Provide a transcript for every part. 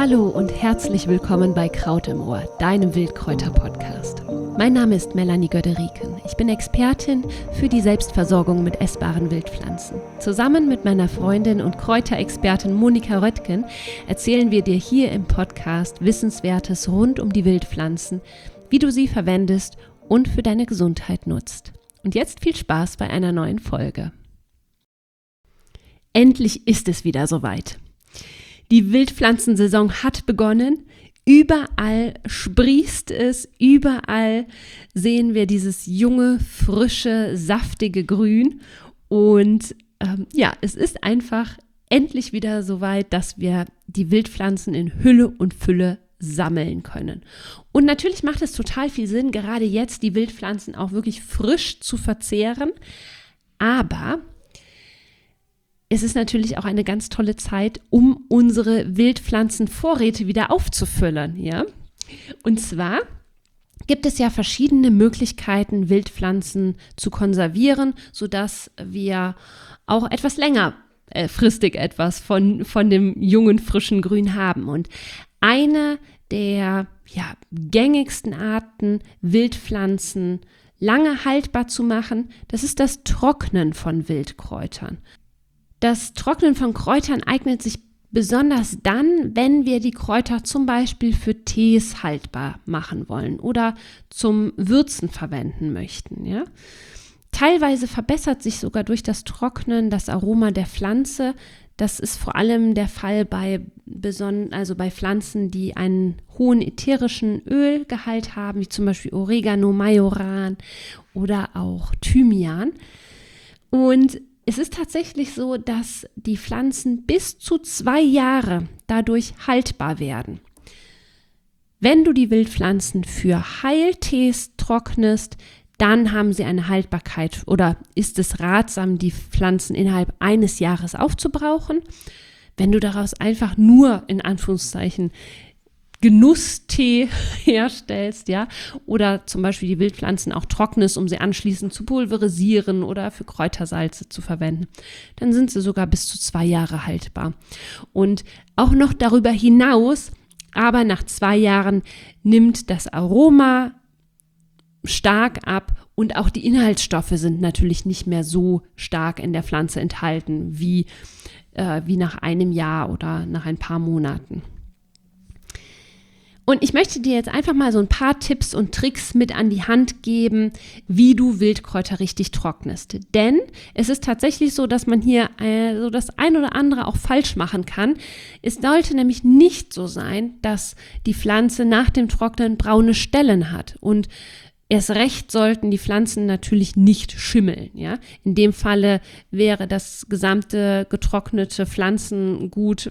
Hallo und herzlich willkommen bei Kraut im Ohr, deinem Wildkräuter-Podcast. Mein Name ist Melanie Göderiken. Ich bin Expertin für die Selbstversorgung mit essbaren Wildpflanzen. Zusammen mit meiner Freundin und Kräuterexpertin Monika Röttgen erzählen wir dir hier im Podcast Wissenswertes rund um die Wildpflanzen, wie du sie verwendest und für deine Gesundheit nutzt. Und jetzt viel Spaß bei einer neuen Folge. Endlich ist es wieder soweit. Die Wildpflanzensaison hat begonnen. Überall sprießt es, überall sehen wir dieses junge, frische, saftige Grün. Und es ist einfach endlich wieder soweit, dass wir die Wildpflanzen in Hülle und Fülle sammeln können. Und natürlich macht es total viel Sinn, gerade jetzt die Wildpflanzen auch wirklich frisch zu verzehren. Aber es ist natürlich auch eine ganz tolle Zeit, um unsere Wildpflanzenvorräte wieder aufzufüllen, ja? Und zwar gibt es ja verschiedene Möglichkeiten, Wildpflanzen zu konservieren, sodass wir auch etwas längerfristig etwas von dem jungen, frischen Grün haben. Und eine der gängigsten Arten, Wildpflanzen lange haltbar zu machen, das ist das Trocknen von Wildkräutern. Das Trocknen von Kräutern eignet sich besonders dann, wenn wir die Kräuter zum Beispiel für Tees haltbar machen wollen oder zum Würzen verwenden möchten. Ja? Teilweise verbessert sich sogar durch das Trocknen das Aroma der Pflanze. Das ist vor allem der Fall bei Pflanzen, die einen hohen ätherischen Ölgehalt haben, wie zum Beispiel Oregano, Majoran oder auch Thymian. Und es ist tatsächlich so, dass die Pflanzen bis zu 2 Jahre dadurch haltbar werden. Wenn du die Wildpflanzen für Heiltees trocknest, dann haben sie eine Haltbarkeit oder ist es ratsam, die Pflanzen innerhalb eines Jahres aufzubrauchen. Wenn du daraus einfach nur, in Anführungszeichen, Genusstee herstellst, ja, oder zum Beispiel die Wildpflanzen auch trocknest, um sie anschließend zu pulverisieren oder für Kräutersalze zu verwenden, dann sind sie sogar bis zu 2 Jahre haltbar. Und auch noch darüber hinaus, aber nach 2 Jahren nimmt das Aroma stark ab und auch die Inhaltsstoffe sind natürlich nicht mehr so stark in der Pflanze enthalten wie nach einem Jahr oder nach ein paar Monaten. Und ich möchte dir jetzt einfach mal so ein paar Tipps und Tricks mit an die Hand geben, wie du Wildkräuter richtig trocknest. Denn es ist tatsächlich so, dass man hier so das ein oder andere auch falsch machen kann. Es sollte nämlich nicht so sein, dass die Pflanze nach dem Trocknen braune Stellen hat. Und erst recht sollten die Pflanzen natürlich nicht schimmeln. Ja? In dem Falle wäre das gesamte getrocknete Pflanzengut,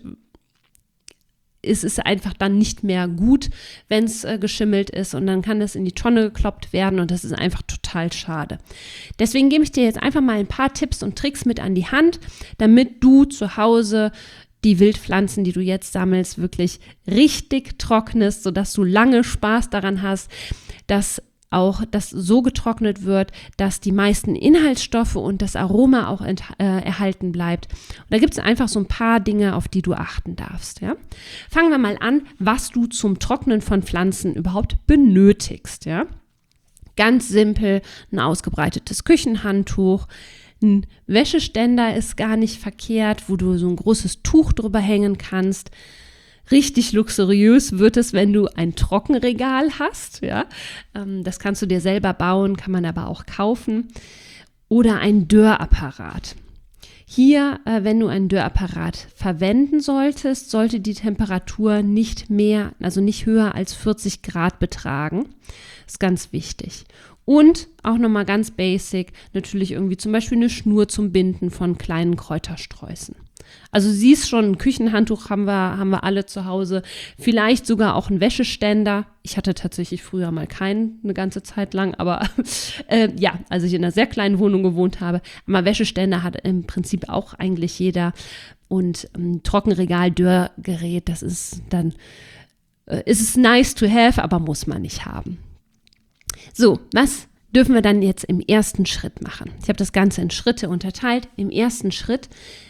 ist es einfach dann nicht mehr gut, wenn es geschimmelt ist und dann kann das in die Tonne gekloppt werden und das ist einfach total schade. Deswegen gebe ich dir jetzt einfach mal ein paar Tipps und Tricks mit an die Hand, damit du zu Hause die Wildpflanzen, die du jetzt sammelst, wirklich richtig trocknest, sodass du lange Spaß daran hast, dass auch das so getrocknet wird, dass die meisten Inhaltsstoffe und das Aroma auch erhalten bleibt. Und da gibt es einfach so ein paar Dinge, auf die du achten darfst. Ja? Fangen wir mal an, was du zum Trocknen von Pflanzen überhaupt benötigst. Ja? Ganz simpel, ein ausgebreitetes Küchenhandtuch. Ein Wäscheständer ist gar nicht verkehrt, wo du so ein großes Tuch drüber hängen kannst. Richtig luxuriös wird es, wenn du ein Trockenregal hast. Ja? Das kannst du dir selber bauen, kann man aber auch kaufen. Oder ein Dörrapparat. Hier, wenn du einen Dörrapparat verwenden solltest, sollte die Temperatur nicht höher als 40 Grad betragen. Das ist ganz wichtig. Und auch nochmal ganz basic, natürlich irgendwie zum Beispiel eine Schnur zum Binden von kleinen Kräutersträußen. Also siehst schon, ein Küchenhandtuch haben wir alle zu Hause, vielleicht sogar auch ein Wäscheständer. Ich hatte tatsächlich früher mal keinen, eine ganze Zeit lang, aber als ich in einer sehr kleinen Wohnung gewohnt habe, aber Wäscheständer hat im Prinzip auch eigentlich jeder und Trockenregal, Dörrgerät, das ist dann, ist es nice to have, aber muss man nicht haben. So, was dürfen wir dann jetzt im ersten Schritt machen? Ich habe das Ganze in Schritte unterteilt. Im ersten Schritt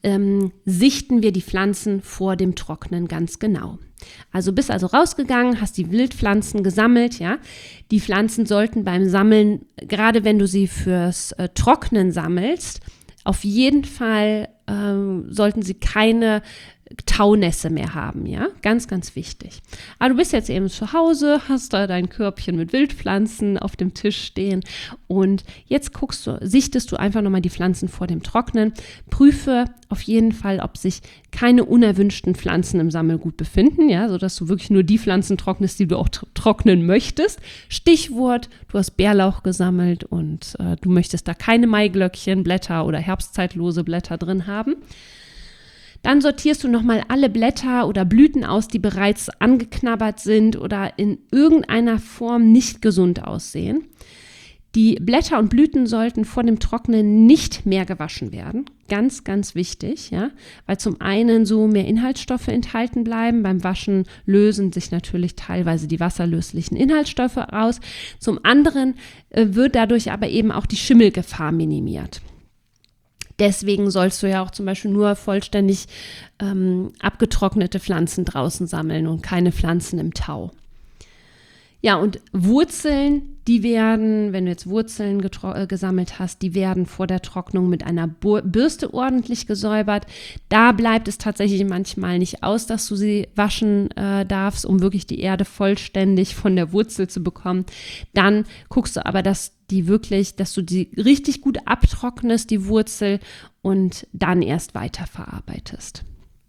sichten wir die Pflanzen vor dem Trocknen ganz genau. Also bist also rausgegangen, hast die Wildpflanzen gesammelt, ja. Die Pflanzen sollten beim Sammeln, gerade wenn du sie fürs Trocknen sammelst, auf jeden Fall sollten sie keine Taunässe mehr haben, ja, ganz, ganz wichtig. Aber du bist jetzt eben zu Hause, hast da dein Körbchen mit Wildpflanzen auf dem Tisch stehen und jetzt sichtest du einfach nochmal die Pflanzen vor dem Trocknen. Prüfe auf jeden Fall, ob sich keine unerwünschten Pflanzen im Sammelgut befinden, ja, sodass du wirklich nur die Pflanzen trocknest, die du auch trocknen möchtest. Stichwort, du hast Bärlauch gesammelt und du möchtest da keine Maiglöckchen, Blätter oder herbstzeitlose Blätter drin haben. Dann sortierst du nochmal alle Blätter oder Blüten aus, die bereits angeknabbert sind oder in irgendeiner Form nicht gesund aussehen. Die Blätter und Blüten sollten vor dem Trocknen nicht mehr gewaschen werden. Ganz, ganz wichtig, ja, weil zum einen so mehr Inhaltsstoffe enthalten bleiben. Beim Waschen lösen sich natürlich teilweise die wasserlöslichen Inhaltsstoffe aus. Zum anderen wird dadurch aber eben auch die Schimmelgefahr minimiert. Deswegen sollst du ja auch zum Beispiel nur vollständig abgetrocknete Pflanzen draußen sammeln und keine Pflanzen im Tau. Ja, und Wurzeln, die werden, wenn du jetzt Wurzeln gesammelt hast, die werden vor der Trocknung mit einer Bürste ordentlich gesäubert. Da bleibt es tatsächlich manchmal nicht aus, dass du sie waschen darfst, um wirklich die Erde vollständig von der Wurzel zu bekommen. Dann guckst du aber, dass du die richtig gut abtrocknest, die Wurzel, und dann erst weiterverarbeitest.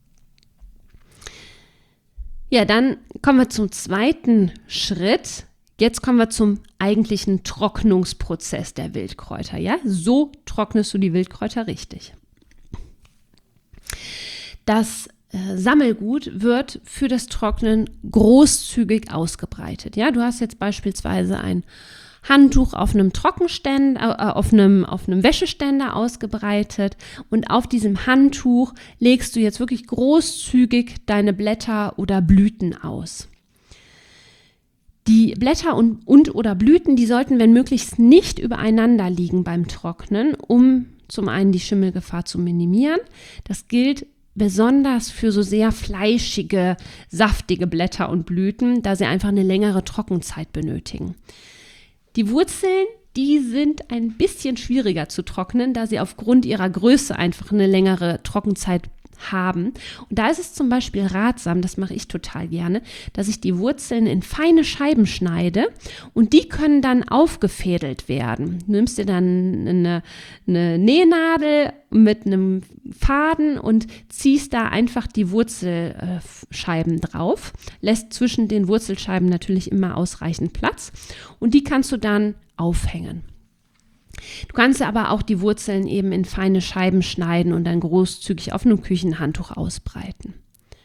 Ja, dann kommen wir zum zweiten Schritt. Jetzt kommen wir zum eigentlichen Trocknungsprozess der Wildkräuter. Ja? So trocknest du die Wildkräuter richtig. Das Sammelgut wird für das Trocknen großzügig ausgebreitet. Ja? Du hast jetzt beispielsweise ein Handtuch auf einem Trockenständer, auf einem Wäscheständer ausgebreitet und auf diesem Handtuch legst du jetzt wirklich großzügig deine Blätter oder Blüten aus. Die Blätter und oder Blüten, die sollten, wenn möglich, nicht übereinander liegen beim Trocknen, um zum einen die Schimmelgefahr zu minimieren. Das gilt besonders für so sehr fleischige, saftige Blätter und Blüten, da sie einfach eine längere Trockenzeit benötigen. Die Wurzeln, die sind ein bisschen schwieriger zu trocknen, da sie aufgrund ihrer Größe einfach eine längere Trockenzeit haben. Und da ist es zum Beispiel ratsam, das mache ich total gerne, dass ich die Wurzeln in feine Scheiben schneide und die können dann aufgefädelt werden. Du nimmst dir dann eine Nähnadel mit einem Faden und ziehst da einfach die Wurzelscheiben drauf, lässt zwischen den Wurzelscheiben natürlich immer ausreichend Platz und die kannst du dann aufhängen. Du kannst aber auch die Wurzeln eben in feine Scheiben schneiden und dann großzügig auf einem Küchenhandtuch ausbreiten.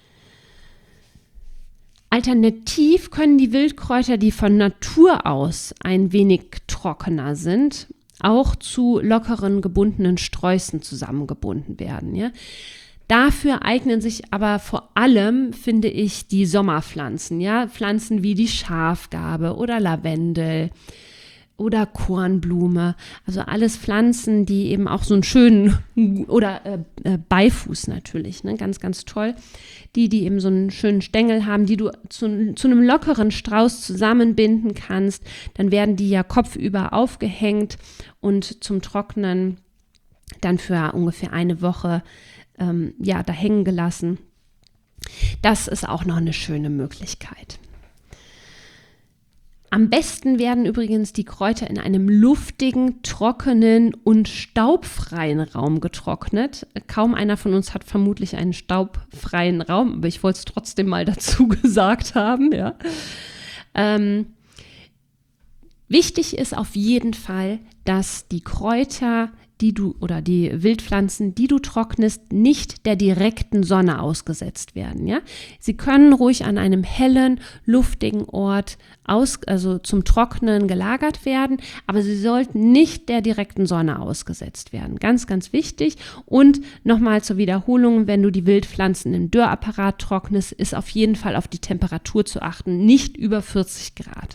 Alternativ können die Wildkräuter, die von Natur aus ein wenig trockener sind, auch zu lockeren gebundenen Sträußen zusammengebunden werden. Ja? Dafür eignen sich aber vor allem, finde ich, die Sommerpflanzen. Ja? Pflanzen wie die Schafgarbe oder Lavendel oder Kornblume, also alles Pflanzen, die eben auch so einen schönen, oder Beifuß natürlich, ne? Ganz, ganz toll, die eben so einen schönen Stängel haben, die du zu einem lockeren Strauß zusammenbinden kannst, dann werden die ja kopfüber aufgehängt und zum Trocknen dann für ungefähr eine Woche da hängen gelassen. Das ist auch noch eine schöne Möglichkeit. Am besten werden übrigens die Kräuter in einem luftigen, trockenen und staubfreien Raum getrocknet. Kaum einer von uns hat vermutlich einen staubfreien Raum, aber ich wollte es trotzdem mal dazu gesagt haben. Ja. Wichtig ist auf jeden Fall, dass die Kräuter, die Wildpflanzen, die du trocknest, nicht der direkten Sonne ausgesetzt werden. Ja? Sie können ruhig an einem hellen, luftigen Ort zum Trocknen gelagert werden, aber sie sollten nicht der direkten Sonne ausgesetzt werden. Ganz, ganz wichtig. Und nochmal zur Wiederholung, wenn du die Wildpflanzen im Dörrapparat trocknest, ist auf jeden Fall auf die Temperatur zu achten, nicht über 40 Grad.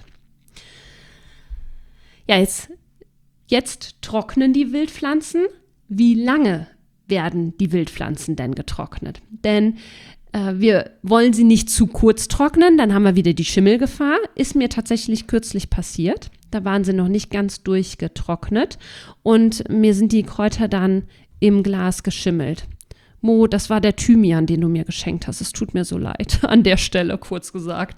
Ja, jetzt trocknen die Wildpflanzen. Wie lange werden die Wildpflanzen denn getrocknet? Denn wir wollen sie nicht zu kurz trocknen, dann haben wir wieder die Schimmelgefahr. Ist mir tatsächlich kürzlich passiert. Da waren sie noch nicht ganz durchgetrocknet und mir sind die Kräuter dann im Glas geschimmelt. Mo, das war der Thymian, den du mir geschenkt hast. Es tut mir so leid, an der Stelle kurz gesagt.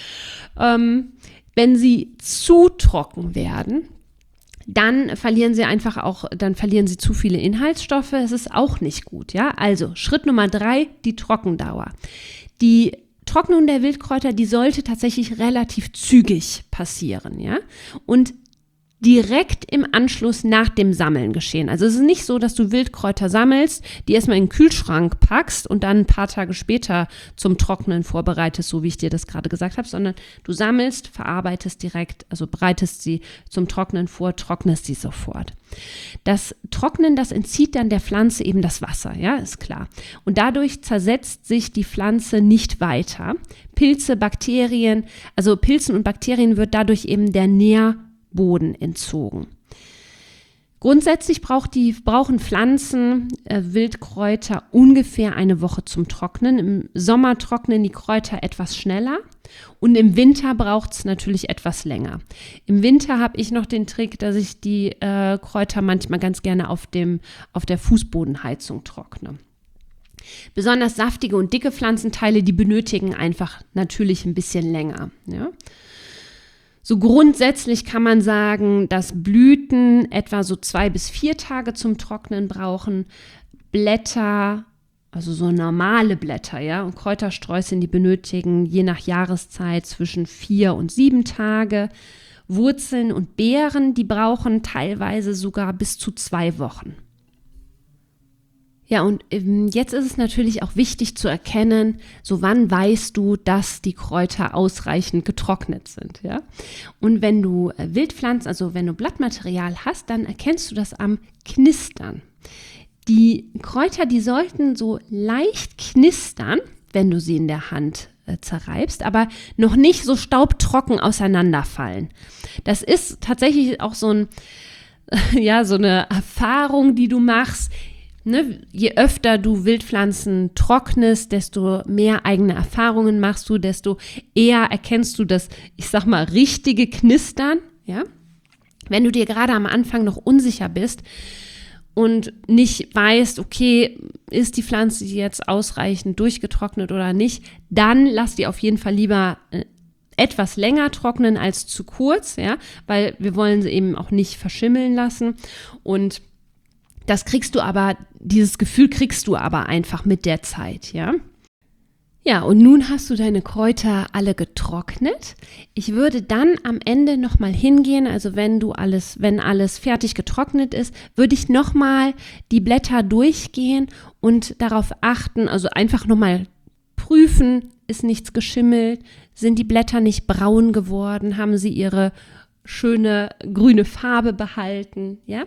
Wenn sie zu trocken werden, dann verlieren sie zu viele Inhaltsstoffe. Es ist auch nicht gut, ja. Also Schritt Nummer 3, die Trockendauer. Die Trocknung der Wildkräuter, die sollte tatsächlich relativ zügig passieren, ja. Und direkt im Anschluss nach dem Sammeln geschehen. Also es ist nicht so, dass du Wildkräuter sammelst, die erstmal in den Kühlschrank packst und dann ein paar Tage später zum Trocknen vorbereitest, so wie ich dir das gerade gesagt habe, sondern du sammelst, verarbeitest direkt, also bereitest sie zum Trocknen vor, trocknest sie sofort. Das Trocknen, das entzieht dann der Pflanze eben das Wasser, ja, ist klar. Und dadurch zersetzt sich die Pflanze nicht weiter. Pilzen und Bakterien wird dadurch eben der Nährboden entzogen. Grundsätzlich brauchen Pflanzen, Wildkräuter ungefähr eine Woche zum Trocknen. Im Sommer trocknen die Kräuter etwas schneller und im Winter braucht es natürlich etwas länger. Im Winter habe ich noch den Trick, dass ich die Kräuter manchmal ganz gerne auf der Fußbodenheizung trockne. Besonders saftige und dicke Pflanzenteile, die benötigen einfach natürlich ein bisschen länger, ja. So grundsätzlich kann man sagen, dass Blüten etwa so 2 bis 4 Tage zum Trocknen brauchen. Blätter, also so normale Blätter, ja, und Kräutersträußchen, die benötigen je nach Jahreszeit zwischen 4 und 7 Tage. Wurzeln und Beeren, die brauchen teilweise sogar bis zu 2 Wochen. Ja, und jetzt ist es natürlich auch wichtig zu erkennen, so wann weißt du, dass die Kräuter ausreichend getrocknet sind, ja? Und wenn du Wildpflanzen, also wenn du Blattmaterial hast, dann erkennst du das am Knistern. Die Kräuter, die sollten so leicht knistern, wenn du sie in der Hand zerreibst, aber noch nicht so staubtrocken auseinanderfallen. Das ist tatsächlich auch so eine Erfahrung, die du machst. Ne, je öfter du Wildpflanzen trocknest, desto mehr eigene Erfahrungen machst du, desto eher erkennst du das, ich sag mal, richtige Knistern. Ja? Wenn du dir gerade am Anfang noch unsicher bist und nicht weißt, okay, ist die Pflanze jetzt ausreichend durchgetrocknet oder nicht, dann lass die auf jeden Fall lieber etwas länger trocknen als zu kurz, ja, weil wir wollen sie eben auch nicht verschimmeln lassen. Und dieses Gefühl kriegst du aber einfach mit der Zeit, ja. Ja, und nun hast du deine Kräuter alle getrocknet. Ich würde dann am Ende nochmal hingehen, also wenn alles fertig getrocknet ist, würde ich nochmal die Blätter durchgehen und darauf achten, also einfach nochmal prüfen, ist nichts geschimmelt, sind die Blätter nicht braun geworden, haben sie ihre schöne grüne Farbe behalten, ja.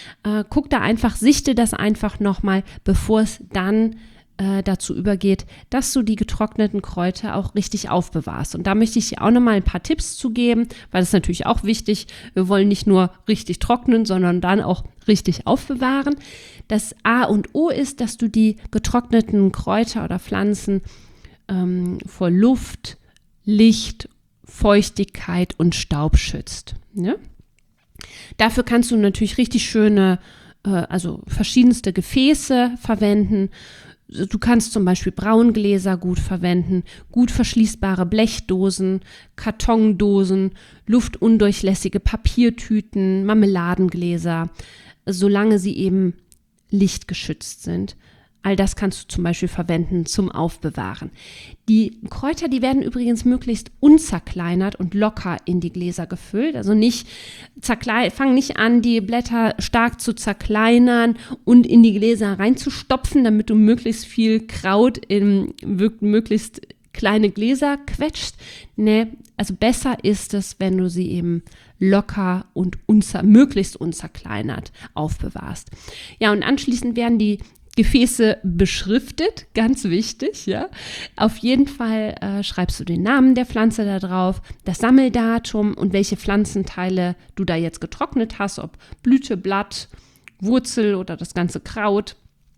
Sichte das einfach nochmal, bevor es dann dazu übergeht, dass du die getrockneten Kräuter auch richtig aufbewahrst. Und da möchte ich dir auch nochmal ein paar Tipps zu geben, weil das ist natürlich auch wichtig. Wir wollen nicht nur richtig trocknen, sondern dann auch richtig aufbewahren. Das A und O ist, dass du die getrockneten Kräuter oder Pflanzen vor Luft, Licht, Feuchtigkeit und Staub schützt. Ja? Dafür kannst du natürlich richtig schöne, verschiedenste Gefäße verwenden. Du kannst zum Beispiel Braungläser gut verwenden, gut verschließbare Blechdosen, Kartondosen, luftundurchlässige Papiertüten, Marmeladengläser, solange sie eben lichtgeschützt sind. All das kannst du zum Beispiel verwenden zum Aufbewahren. Die Kräuter, die werden übrigens möglichst unzerkleinert und locker in die Gläser gefüllt. Also fang nicht an, die Blätter stark zu zerkleinern und in die Gläser reinzustopfen, damit du möglichst viel Kraut in möglichst kleine Gläser quetscht. Nee, also besser ist es, wenn du sie eben locker und möglichst unzerkleinert aufbewahrst. Ja, und anschließend werden die Gefäße beschriftet, ganz wichtig, ja. Auf jeden Fall schreibst du den Namen der Pflanze da drauf, das Sammeldatum und welche Pflanzenteile du da jetzt getrocknet hast, ob Blüte, Blatt, Wurzel oder das ganze Kraut.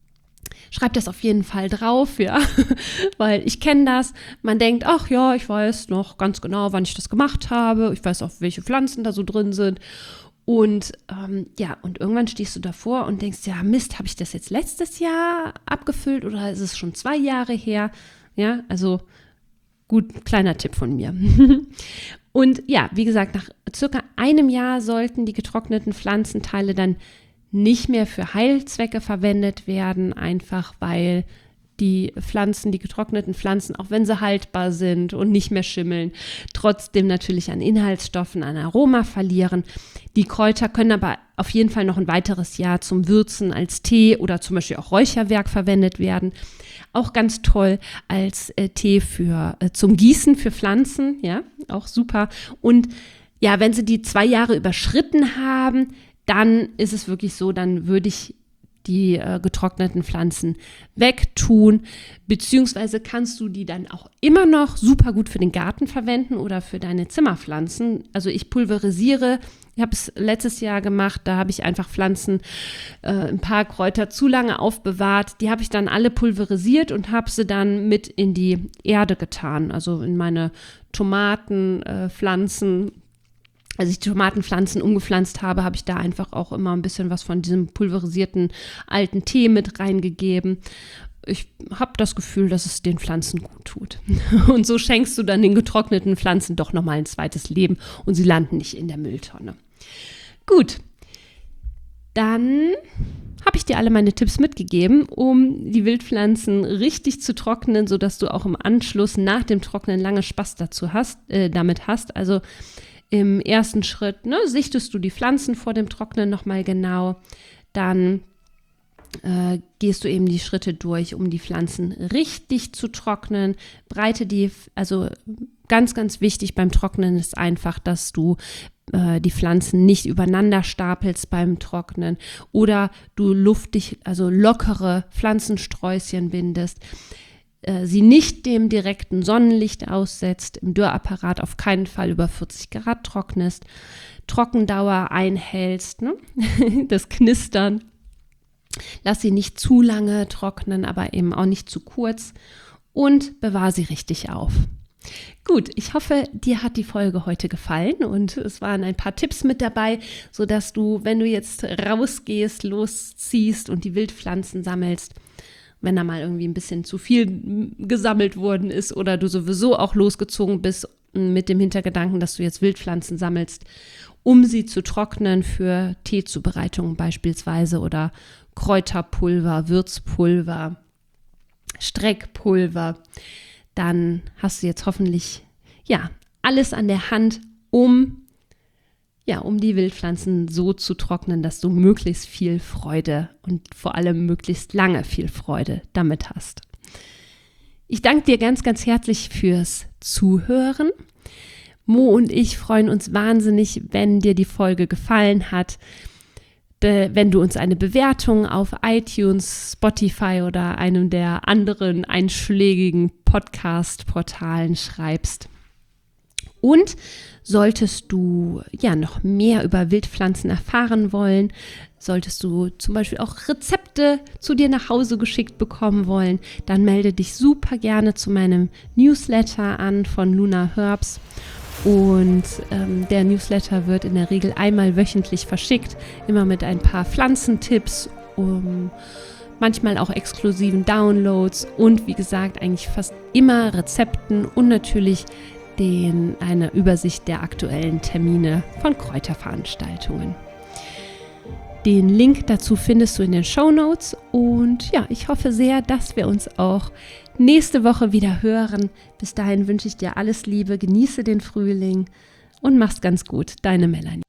Schreib das auf jeden Fall drauf, ja, weil ich kenne das. Man denkt, ach ja, ich weiß noch ganz genau, wann ich das gemacht habe. Ich weiß auch, welche Pflanzen da so drin sind. Und und irgendwann stehst du davor und denkst, ja Mist, habe ich das jetzt letztes Jahr abgefüllt oder ist es schon 2 Jahre her? Ja, also gut, kleiner Tipp von mir. Und ja, wie gesagt, nach circa einem Jahr sollten die getrockneten Pflanzenteile dann nicht mehr für Heilzwecke verwendet werden, einfach weil die getrockneten Pflanzen, auch wenn sie haltbar sind und nicht mehr schimmeln, trotzdem natürlich an Inhaltsstoffen, an Aroma verlieren. Die Kräuter können aber auf jeden Fall noch ein weiteres Jahr zum Würzen als Tee oder zum Beispiel auch Räucherwerk verwendet werden. Auch ganz toll als Tee zum Gießen für Pflanzen, ja, auch super. Und ja, wenn sie die 2 Jahre überschritten haben, dann ist es wirklich so, dann würde ich die getrockneten Pflanzen wegtun, beziehungsweise kannst du die dann auch immer noch super gut für den Garten verwenden oder für deine Zimmerpflanzen. Also ich pulverisiere, ich habe es letztes Jahr gemacht, da habe ich einfach Pflanzen, ein paar Kräuter zu lange aufbewahrt, die habe ich dann alle pulverisiert und habe sie dann mit in die Erde getan, also in meine Tomatenpflanzen. Als ich die Tomatenpflanzen umgepflanzt habe, habe ich da einfach auch immer ein bisschen was von diesem pulverisierten alten Tee mit reingegeben. Ich habe das Gefühl, dass es den Pflanzen gut tut. Und so schenkst du dann den getrockneten Pflanzen doch nochmal ein zweites Leben und sie landen nicht in der Mülltonne. Gut, dann habe ich dir alle meine Tipps mitgegeben, um die Wildpflanzen richtig zu trocknen, sodass du auch im Anschluss nach dem Trocknen lange Spaß damit hast. Also im ersten Schritt sichtest du die Pflanzen vor dem Trocknen nochmal genau, dann gehst du eben die Schritte durch, um die Pflanzen richtig zu trocknen. Also ganz, ganz wichtig beim Trocknen ist einfach, dass du die Pflanzen nicht übereinander stapelst beim Trocknen oder du lockere Pflanzensträußchen bindest. Sie nicht dem direkten Sonnenlicht aussetzt, im Dürrapparat auf keinen Fall über 40 Grad trocknest, Trockendauer einhältst, das Knistern. Lass sie nicht zu lange trocknen, aber eben auch nicht zu kurz und bewahre sie richtig auf. Gut, ich hoffe, dir hat die Folge heute gefallen und es waren ein paar Tipps mit dabei, sodass du, wenn du jetzt rausgehst, losziehst und die Wildpflanzen sammelst, wenn da mal irgendwie ein bisschen zu viel gesammelt worden ist oder du sowieso auch losgezogen bist mit dem Hintergedanken, dass du jetzt Wildpflanzen sammelst, um sie zu trocknen für Teezubereitungen beispielsweise oder Kräuterpulver, Würzpulver, Streckpulver, dann hast du jetzt hoffentlich alles an der Hand, um die Wildpflanzen so zu trocknen, dass du möglichst viel Freude und vor allem möglichst lange viel Freude damit hast. Ich danke dir ganz, ganz herzlich fürs Zuhören. Mo und ich freuen uns wahnsinnig, wenn dir die Folge gefallen hat, wenn du uns eine Bewertung auf iTunes, Spotify oder einem der anderen einschlägigen Podcast-Portalen schreibst. Und solltest du noch mehr über Wildpflanzen erfahren wollen, solltest du zum Beispiel auch Rezepte zu dir nach Hause geschickt bekommen wollen, dann melde dich super gerne zu meinem Newsletter an von Luna Herbs. Und der Newsletter wird in der Regel einmal wöchentlich verschickt, immer mit ein paar Pflanzentipps, manchmal auch exklusiven Downloads und wie gesagt eigentlich fast immer Rezepten und natürlich eine Übersicht der aktuellen Termine von Kräuterveranstaltungen. Den Link dazu findest du in den Shownotes und ich hoffe sehr, dass wir uns auch nächste Woche wieder hören. Bis dahin wünsche ich dir alles Liebe, genieße den Frühling und mach's ganz gut. Deine Melanie.